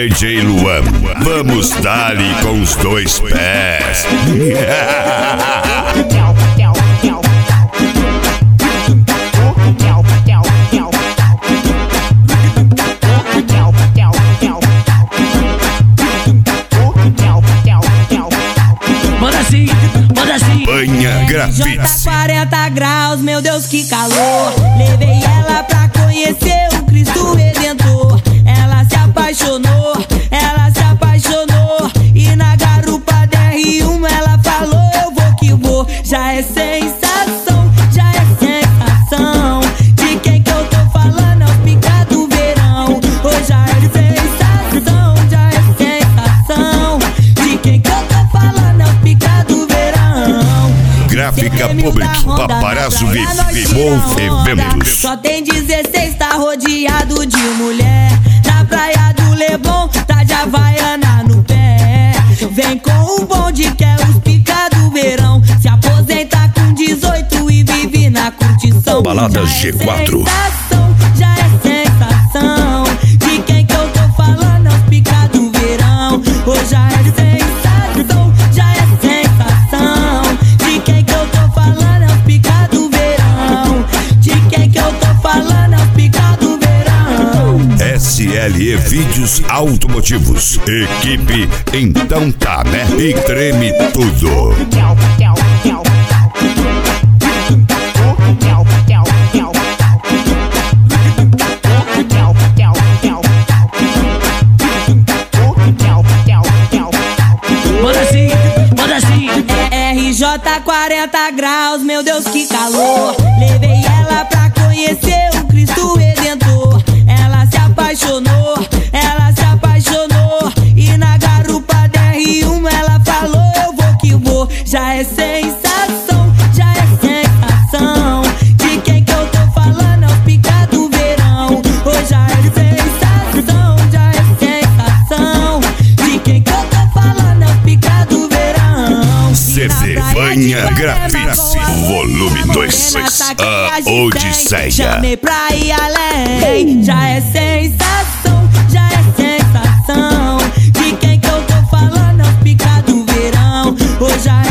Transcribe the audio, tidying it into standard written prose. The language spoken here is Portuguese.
DJ Luan, vamos dar-lhe com os dois pés. Manda assim, manda assim. Banha Grafite. 40 graus, meu Deus, que calor. Levei ela pra conhecer o Cristo Redentor. Ela se apaixonou, e na garupa DR1 ela falou: eu vou que vou. Já é sensação, já é sensação. De quem que eu tô falando é o pica do verão. Hoje já é sensação, já é sensação. De quem que eu tô falando é o pica do verão. Gráfica Public, Paparazzo Vivou Eventos. Só tem 16, tá rodeado de mulher. Na praia do Leblon, tá de Havaiana no pé. Vem com o bonde que é os pica do verão. Se aposenta com 18 e vive na curtição. Balada G4. Já é sensação. De quem que eu tô falando é os pica do verão. Hoje já é sensação, já é sensação. De quem que eu tô falando é os pica do verão. De quem que eu tô falando é os pica do verão. SLE Vídeos Automotivos. Equipe Então Tá, né? E treme tudo. Manda assim, manda assim. RJ 40 graus, meu Deus, que calor. Levei ela pra conhecer o Cristo Redentor. Ela se apaixonou, e na garupa DR1 ela falou: eu vou que vou. Já é sensação, já é sensação. De quem que eu tô falando é o pica do verão. Hoje já é sensação, já é sensação. De quem que eu tô falando é o pica do verão. CD Banha Grafite, volume 2, a Odisseia. Chamei pra ir além. Já é sensação, já é sensação. De quem que eu tô falando é o pica do verão. Hoje já